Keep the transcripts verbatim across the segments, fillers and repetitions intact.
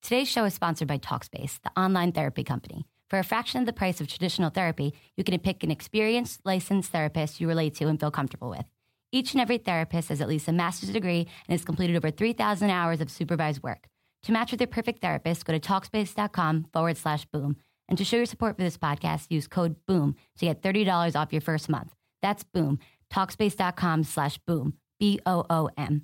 Today's show is sponsored by Talkspace, the online therapy company. For a fraction of the price of traditional therapy, you can pick an experienced, licensed therapist you relate to and feel comfortable with. Each and every therapist has at least a master's degree and has completed over three thousand hours of supervised work. To match with your perfect therapist, go to Talkspace.com forward slash boom. And to show your support for this podcast, use code BOOM to get thirty dollars off your first month. That's BOOM. Talkspace.com slash boom. B O O M.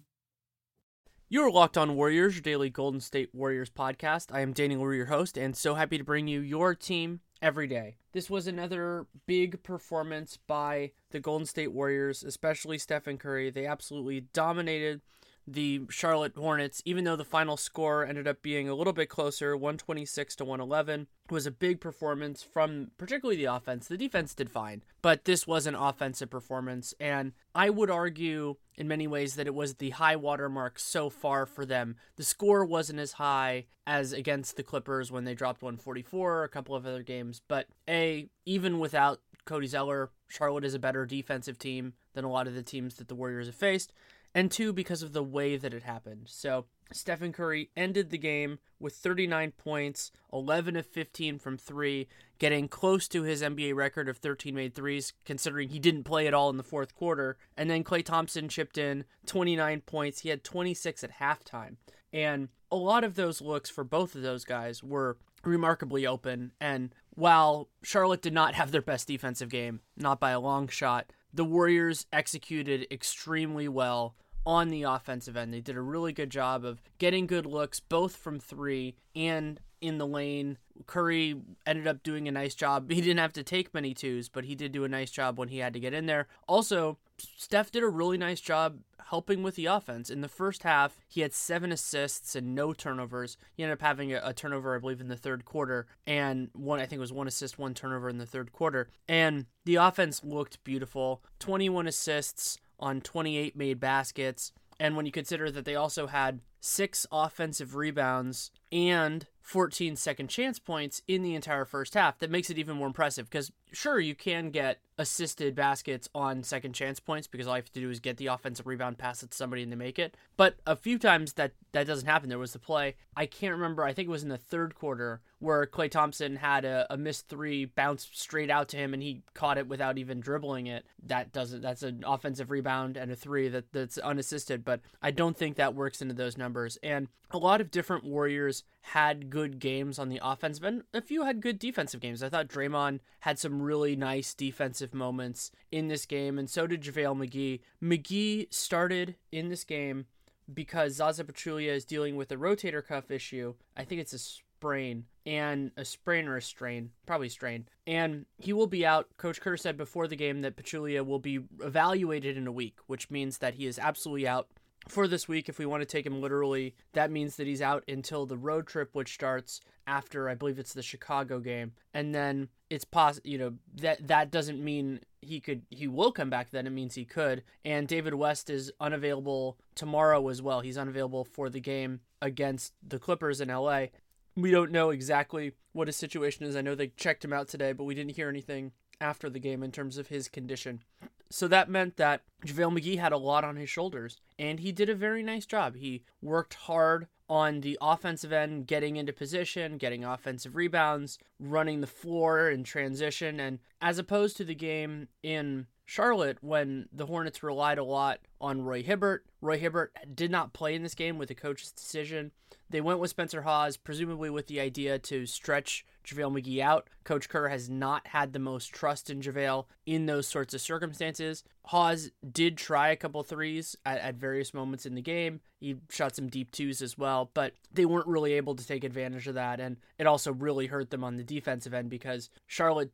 You are Locked On Warriors, your daily Golden State Warriors podcast. I am Danny Leroux, your host, and so happy to bring you your team every day. This was another big performance by the Golden State Warriors, especially Stephen Curry. They absolutely dominated the Charlotte Hornets, even though the final score ended up being a little bit closer, one twenty-six to one eleven. It was a big performance from particularly the offense. The defense did fine, but this was an offensive performance, and I would argue in many ways that it was the high water mark so far for them. The score wasn't as high as against the Clippers when they dropped one forty-four, a couple of other games, but A, even without Cody Zeller, Charlotte is a better defensive team than a lot of the teams that the Warriors have faced. And two, because of the way that it happened. So Stephen Curry ended the game with thirty-nine points, eleven of fifteen from three, getting close to his N B A record of thirteen made threes, considering he didn't play at all in the fourth quarter. And then Klay Thompson chipped in twenty-nine points. He had twenty-six at halftime. And a lot of those looks for both of those guys were remarkably open. And while Charlotte did not have their best defensive game, not by a long shot, the Warriors executed extremely well on the offensive end. They did a really good job of getting good looks, both from three and in the lane. Curry ended up doing a nice job. He didn't have to take many twos, but he did do a nice job when he had to get in there. Also, Steph did a really nice job helping with the offense. In the first half, he had seven assists and no turnovers. He ended up having a, a turnover, I believe, in the third quarter, and one, I think it was one assist, one turnover in the third quarter. And the offense looked beautiful. twenty-one assists on twenty-eight made baskets. And when you consider that they also had six offensive rebounds and fourteen second chance points in the entire first half, that makes it even more impressive. Because sure, you can get assisted baskets on second chance points because all you have to do is get the offensive rebound, pass it to somebody, and they make it. But a few times that that doesn't happen. There was the play, I can't remember, I think it was in the third quarter, where Klay Thompson had a, a missed three bounce straight out to him and he caught it without even dribbling it. That doesn't, that's an offensive rebound and a three that, that's unassisted, but I don't think that works into those numbers. And a lot of different Warriors had good games on the offensive end. A few had good defensive games. I thought Draymond had some really nice defensive moments in this game, and so did JaVale McGee. McGee started in this game because Zaza Pachulia is dealing with a rotator cuff issue. I think it's a sprain, and a sprain or a strain, probably strain. And he will be out. Coach Kerr said before the game that Pachulia will be evaluated in a week, which means that he is absolutely out for this week. If we want to take him literally, that means that he's out until the road trip, which starts after, I believe it's the Chicago game. And then it's possible, you know, that that doesn't mean he could, he will come back then. It means he could. And David West is unavailable tomorrow as well. He's unavailable for the game against the Clippers in L A. We don't know exactly what his situation is. I know they checked him out today, but we didn't hear anything after the game in terms of his condition. So that meant that JaVale McGee had a lot on his shoulders, and he did a very nice job. He worked hard on the offensive end, getting into position, getting offensive rebounds, running the floor in transition, and as opposed to the game in Charlotte, when the Hornets relied a lot on Roy Hibbert. Roy Hibbert did not play in this game with the coach's decision. They went with Spencer Hawes, presumably with the idea to stretch JaVale McGee out. Coach Kerr has not had the most trust in JaVale in those sorts of circumstances. Hawes did try a couple threes at, at various moments in the game. He shot some deep twos as well, but they weren't really able to take advantage of that, and it also really hurt them on the defensive end because Charlotte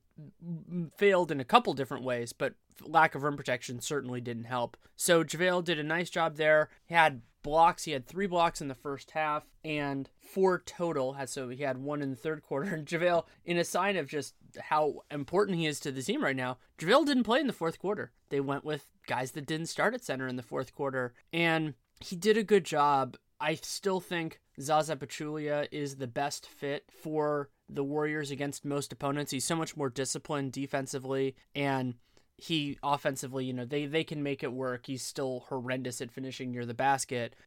failed in a couple different ways, but lack of rim protection certainly didn't help. So JaVale did a nice job there. He had blocks. He had three blocks in the first half and four total. So he had one in the third quarter. And JaVale, in a sign of just how important he is to the team right now, JaVale didn't play in the fourth quarter. They went with guys that didn't start at center in the fourth quarter, and he did a good job. I still think Zaza Pachulia is the best fit for the Warriors against most opponents. He's so much more disciplined defensively, and he offensively, you know, they, they can make it work. He's still horrendous at finishing near the basket, but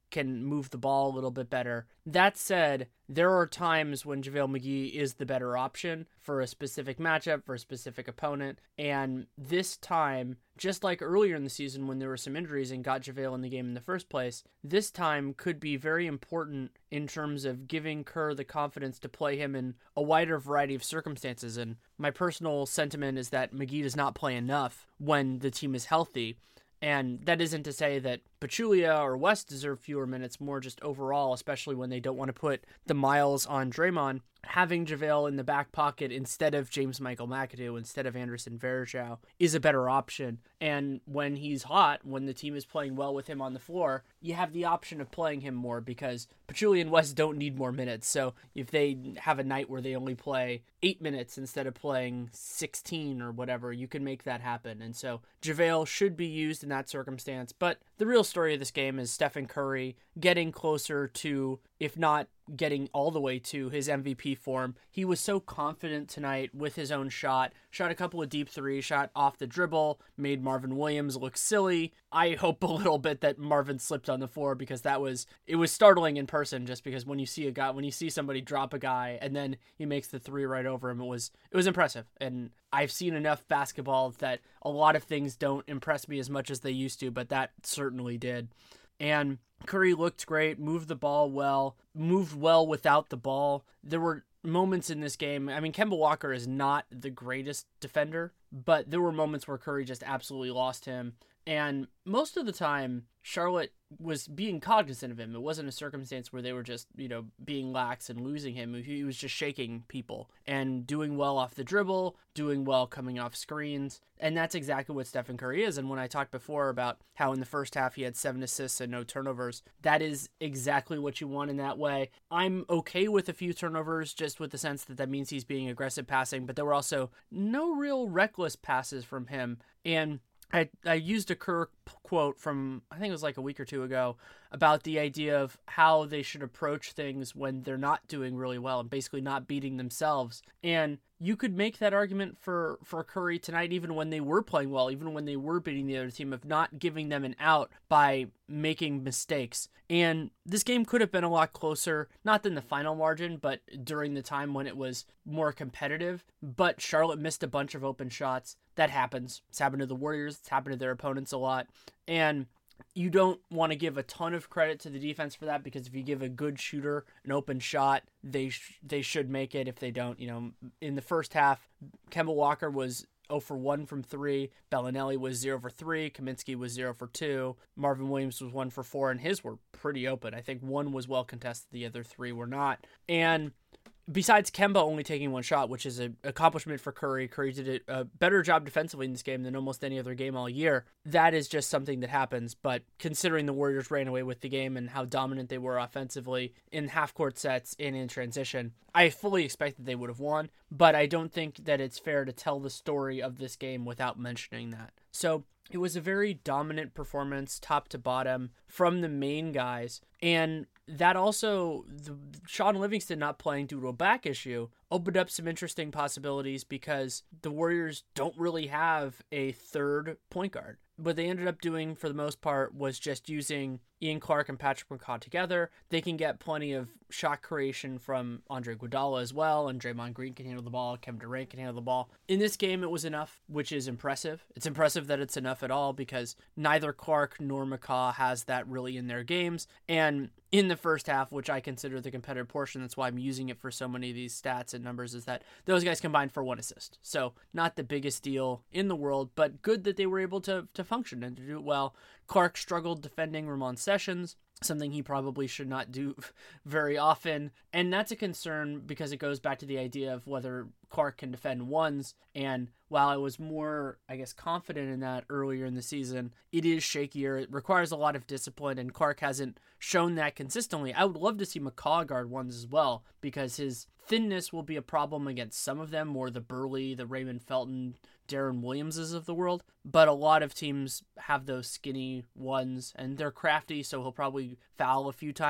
can move the ball a little bit better. That said, there are times when JaVale McGee is the better option for a specific matchup, for a specific opponent. And this time, just like earlier in the season when there were some injuries and got JaVale in the game in the first place, this time could be very important in terms of giving Kerr the confidence to play him in a wider variety of circumstances. And my personal sentiment is that McGee does not play enough when the team is healthy. And that isn't to say that Pachulia or West deserve fewer minutes, more just overall, especially when they don't want to put the miles on Draymond. Having JaVale in the back pocket instead of James Michael McAdoo, instead of Anderson Varejao, is a better option. And when he's hot, when the team is playing well with him on the floor, you have the option of playing him more because Pachulia and West don't need more minutes. So if they have a night where they only play eight minutes instead of playing sixteen or whatever, you can make that happen. And so JaVale should be used in that circumstance. But the real story of this game is Stephen Curry getting closer to, if not getting all the way to, his M V P form. He was so confident tonight with his own shot, shot a couple of deep threes, shot off the dribble, made Marvin Williams look silly. I hope a little bit that Marvin slipped on the floor because that was, it was startling in person just because when you see a guy, when you see somebody drop a guy and then he makes the three right over him, it was, it was impressive. And I've seen enough basketball that a lot of things don't impress me as much as they used to, but that certainly did. And Curry looked great, moved the ball well, moved well without the ball. There were moments in this game. I mean, Kemba Walker is not the greatest defender, but there were moments where Curry just absolutely lost him. And most of the time, Charlotte was being cognizant of him. It wasn't a circumstance where they were just, you know, being lax and losing him. He was just shaking people and doing well off the dribble, doing well coming off screens. And that's exactly what Stephen Curry is. And when I talked before about how in the first half he had seven assists and no turnovers, that is exactly what you want in that way. I'm okay with a few turnovers, just with the sense that that means he's being aggressive passing, but there were also no real reckless passes from him. And I, I used a Kerr quote from, I think it was like a week or two ago, about the idea of how they should approach things when they're not doing really well and basically not beating themselves. And you could make that argument for, for Curry tonight, even when they were playing well, even when they were beating the other team, of not giving them an out by making mistakes. And this game could have been a lot closer, not than the final margin, but during the time when it was more competitive. But Charlotte missed a bunch of open shots. That happens. It's happened to the Warriors. It's happened to their opponents a lot. And you don't want to give a ton of credit to the defense for that, because if you give a good shooter an open shot, they sh- they should make it. If they don't, you know, in the first half, Kemba Walker was zero for one from three. Bellinelli was zero for three. Kaminsky was zero for two. Marvin Williams was one for four, and his were pretty open. I think one was well contested. The other three were not. And besides Kemba only taking one shot, which is an accomplishment for Curry, Curry did a better job defensively in this game than almost any other game all year. That is just something that happens. But considering the Warriors ran away with the game and how dominant they were offensively in half-court sets and in transition, I fully expect that they would have won. But I don't think that it's fair to tell the story of this game without mentioning that. So it was a very dominant performance, top to bottom, from the main guys. And that also, the, Sean Livingston not playing due to a back issue, opened up some interesting possibilities, because the Warriors don't really have a third point guard. What they ended up doing for the most part was just using Ian Clark and Patrick McCaw together. They can get plenty of shot creation from Andre Iguodala as well, and Draymond Green can handle the ball, Kevin Durant can handle the ball. In this game, it was enough, which is impressive. It's impressive that it's enough at all, because neither Clark nor McCaw has that really in their games. And in the first half, which I consider the competitive portion, that's why I'm using it for so many of these stats and numbers, is that those guys combined for one assist. So not the biggest deal in the world, but good that they were able to to function and to do it well. Clark struggled defending Ramon Sessions, something he probably should not do very often. And that's a concern, because it goes back to the idea of whether Clark can defend ones. And while I was more, I guess, confident in that earlier in the season, it is shakier. It requires a lot of discipline, and Clark hasn't shown that consistently. I would love to see McCaw guard ones as well, because his thinness will be a problem against some of them, more the Burley, the Raymond Felton, Darren Williamses of the world. But a lot of teams have those skinny ones, and they're crafty, so he'll probably foul a few times.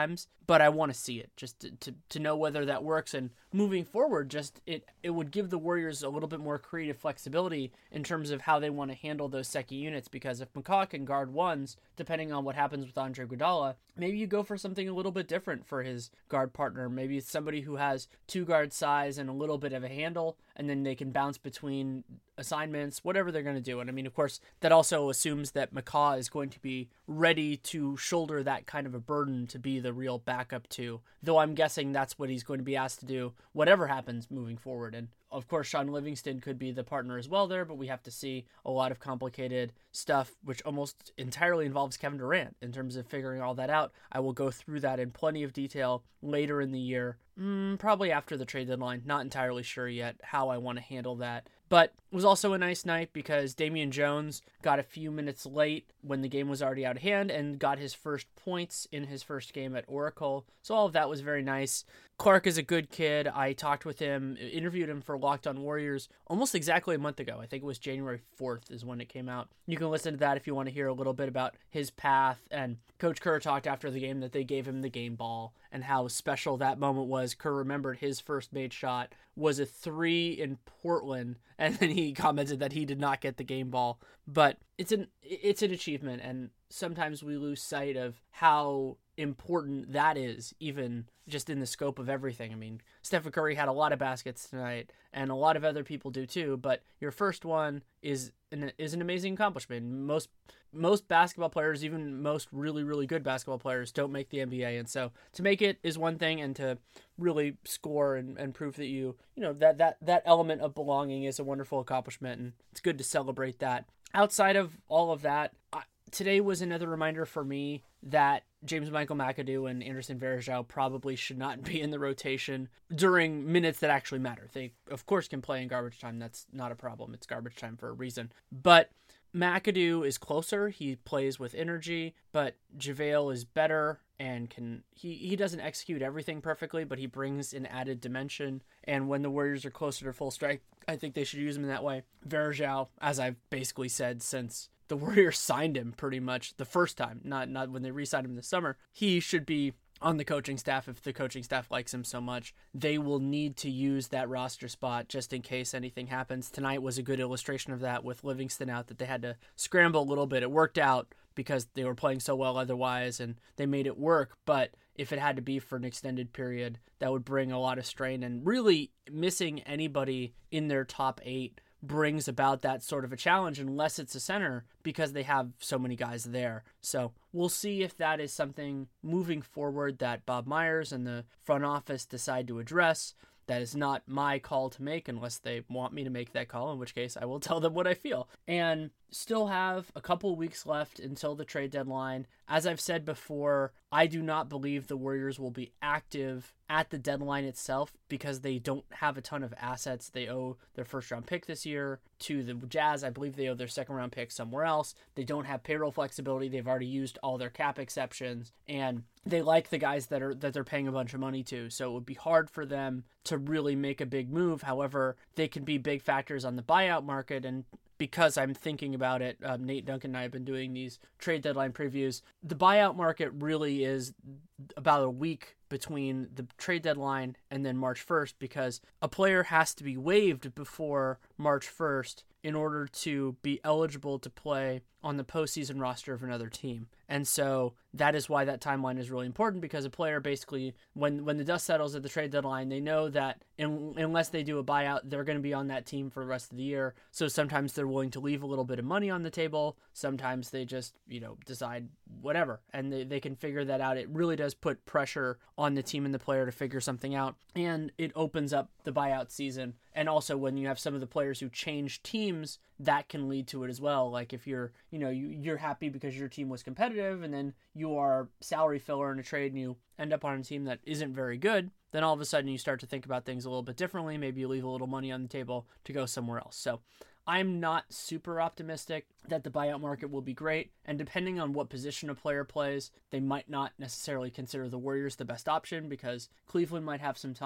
but I want to see it just to, to, to know whether that works. And moving forward, just it, it would give the Warriors a little bit more creative flexibility in terms of how they want to handle those second units, because if McCaw can guard ones, depending on what happens with Andre Iguodala, maybe you go for something a little bit different for his guard partner. Maybe it's somebody who has two guard size and a little bit of a handle, and then they can bounce between assignments, whatever they're going to do. And I mean, of course, that also assumes that McCaw is going to be ready to shoulder that kind of a burden to be the real backup to, though I'm guessing that's what he's going to be asked to do, whatever happens moving forward. And of course, Sean Livingston could be the partner as well there, but we have to see a lot of complicated stuff, which almost entirely involves Kevin Durant in terms of figuring all that out. I will go through that in plenty of detail later in the year, mm, probably after the trade deadline. Not entirely sure yet how I want to handle that. But it was also a nice night because Damian Jones got a few minutes late when the game was already out of hand and got his first points in his first game at Oracle. So all of that was very nice. Clark is a good kid. I talked with him, interviewed him for Locked On Warriors almost exactly a month ago. I think it was January fourth is when it came out. You can listen to that if you want to hear a little bit about his path. And Coach Kerr talked after the game that they gave him the game ball and how special that moment was. Kerr remembered his first made shot was a three in Portland, and then he commented that he did not get the game ball. But it's an it's an achievement, and sometimes we lose sight of how important that is, even just in the scope of everything. I mean, Stephen Curry had a lot of baskets tonight, and a lot of other people do too, but your first one is an, is an amazing accomplishment. Most most basketball players, even most really, really good basketball players, don't make the N B A, and so to make it is one thing, and to really score and, and prove that you, you know, that, that, that element of belonging is a wonderful accomplishment, and it's good to celebrate that. Outside of all of that, I, today was another reminder for me that James Michael McAdoo and Anderson Varejao probably should not be in the rotation during minutes that actually matter. They, of course, can play in garbage time. That's not a problem. It's garbage time for a reason. But McAdoo is closer. He plays with energy, but JaVale is better and can he, he doesn't execute everything perfectly, but he brings an added dimension. And when the Warriors are closer to full strength, I think they should use him in that way. Varejao, as I've basically said since the Warriors signed him pretty much the first time, not not when they re-signed him this summer, he should be on the coaching staff. If the coaching staff likes him so much, they will need to use that roster spot just in case anything happens. Tonight was a good illustration of that with Livingston out, that they had to scramble a little bit. It worked out because they were playing so well otherwise, and they made it work. But if it had to be for an extended period, that would bring a lot of strain, and really missing anybody in their top eight brings about that sort of a challenge unless it's a center, because they have so many guys there. So we'll see if that is something moving forward that Bob Myers and the front office decide to address. That is not my call to make unless they want me to make that call, in which case I will tell them what I feel. And still have a couple weeks left until the trade deadline. As I've said before, I do not believe the Warriors will be active at the deadline itself because they don't have a ton of assets. They owe their first round pick this year to the Jazz. I believe they owe their second round pick somewhere else. They don't have payroll flexibility. They've already used all their cap exceptions, and they like the guys that are that they're paying a bunch of money to. So it would be hard for them to really make a big move. However, they can be big factors on the buyout market, and because I'm thinking about it, um, Nate Duncan and I have been doing these trade deadline previews. The buyout market really is about a week between the trade deadline and then March first, because a player has to be waived before March first in order to be eligible to play on the postseason roster of another team. And so that is why that timeline is really important, because a player basically, when when the dust settles at the trade deadline, they know that in, unless they do a buyout, they're going to be on that team for the rest of the year. So sometimes they're willing to leave a little bit of money on the table. Sometimes they just, you know, decide whatever, and they, they can figure that out. It really does put pressure on the team and the player to figure something out, and it opens up the buyout season. And also when you have some of the players who change teams, that can lead to it as well. Like if you're, you know, you, you're happy because your team was competitive, and then you are salary filler in a trade and you end up on a team that isn't very good, then all of a sudden you start to think about things a little bit differently. Maybe you leave a little money on the table to go somewhere else. So I'm not super optimistic that the buyout market will be great, and depending on what position a player plays, they might not necessarily consider the Warriors the best option, because Cleveland might have some time,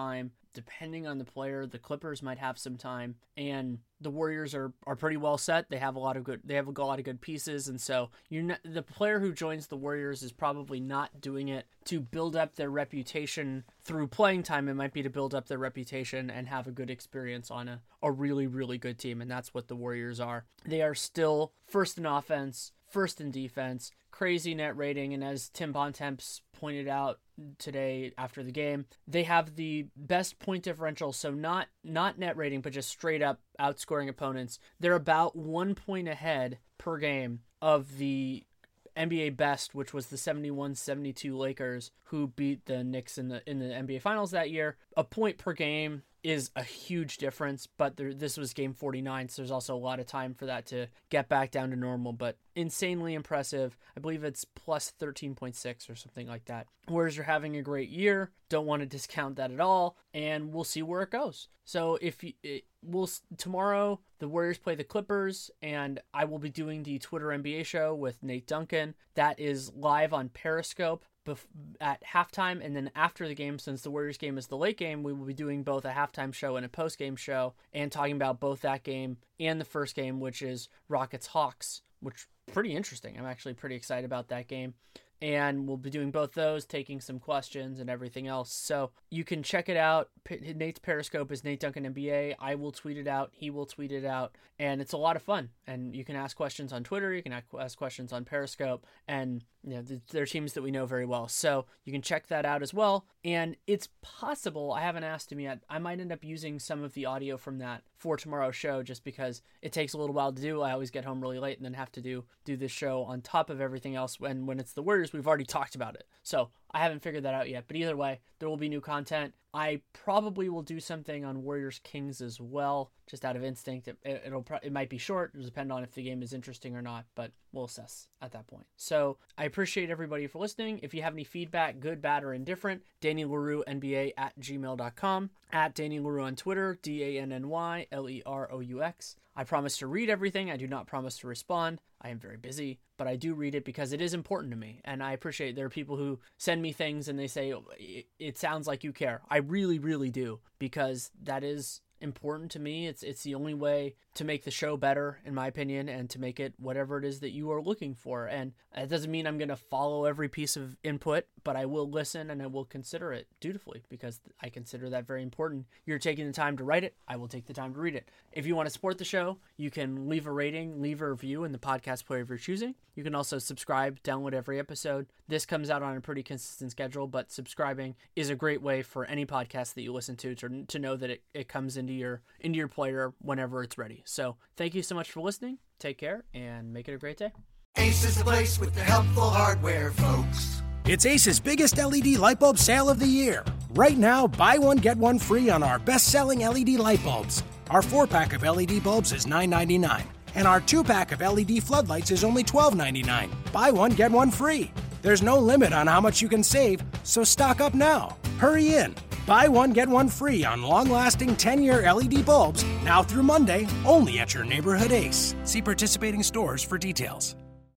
depending on the player, the Clippers might have some time, and the Warriors are, are pretty well set. They have a lot of good they have a lot of good pieces, and so you're not, the player who joins the Warriors is probably not doing it to build up their reputation through playing time. It might be to build up their reputation and have a good experience on a, a really, really good team, and that's what the Warriors are. They are still first in offense, first in defense, crazy net rating, and as Tim Bontemps pointed out today after the game, they have the best point differential, so not not net rating, but just straight up outscoring opponents. They're about one point ahead per game of the N B A best, which was the seventy-one seventy-two Lakers, who beat the Knicks in the in the N B A Finals that year. A point per game is a huge difference, but there, this was game forty-nine, so there's also a lot of time for that to get back down to normal, but insanely impressive. I believe it's plus thirteen point six or something like that. Warriors are having a great year. Don't want to discount that at all, and we'll see where it goes. So if you, it, we'll tomorrow, the Warriors play the Clippers, and I will be doing the Twitter N B A show with Nate Duncan. That is live on Periscope at halftime, and then after the game, since the Warriors game is the late game, we will be doing both a halftime show and a post-game show and talking about both that game and the first game, which is Rockets-Hawks, which is pretty interesting. I'm actually pretty excited about that game. And we'll be doing both those, taking some questions and everything else. So you can check it out. P- Nate's Periscope is Nate Duncan N B A. I will tweet it out. He will tweet it out. And it's a lot of fun. And you can ask questions on Twitter. You can ask questions on Periscope. And you know, they're teams that we know very well. So you can check that out as well. And it's possible, I haven't asked him yet, I might end up using some of the audio from that for tomorrow's show just because it takes a little while to do. I always get home really late and then have to do do this show on top of everything else. When, when it's the Warriors, we've already talked about it. So I haven't figured that out yet. But either way, there will be new content. I probably will do something on Warriors Kings as well, just out of instinct. It, it, it'll it might be short. It'll depend on if the game is interesting or not, but we'll assess at that point. So I appreciate everybody for listening. If you have any feedback, good, bad, or indifferent, Danny Leroux N B A at gmail dot com, at Danny Leroux on Twitter, D A N N Y L E R O U X. I promise to read everything. I do not promise to respond. I am very busy, but I do read it because it is important to me. And I appreciate there are people who send me things and they say, it sounds like you care. I really, really do, because that is important to me. It's it's the only way to make the show better, in my opinion, and to make it whatever it is that you are looking for. And it doesn't mean I'm going to follow every piece of input, but I will listen and I will consider it dutifully because I consider that very important. You're taking the time to write it. I will take the time to read it. If you want to support the show, you can leave a rating, leave a review in the podcast player of your choosing. You can also subscribe, download every episode. This comes out on a pretty consistent schedule, but subscribing is a great way for any podcast that you listen to to, to know that it, it comes into your into your player whenever it's ready. So thank you so much for listening. Take care and make it a great day. Ace is the place with the helpful hardware, folks. It's Ace's biggest L E D light bulb sale of the year. Right now, buy one, get one free on our best-selling L E D light bulbs. Our four-pack of L E D bulbs is nine ninety-nine, and our two-pack of L E D floodlights is only twelve ninety-nine. Buy one, get one free. There's no limit on how much you can save, so stock up now. Hurry in. Buy one, get one free on long-lasting ten-year L E D bulbs now through Monday, only at your neighborhood Ace. See participating stores for details.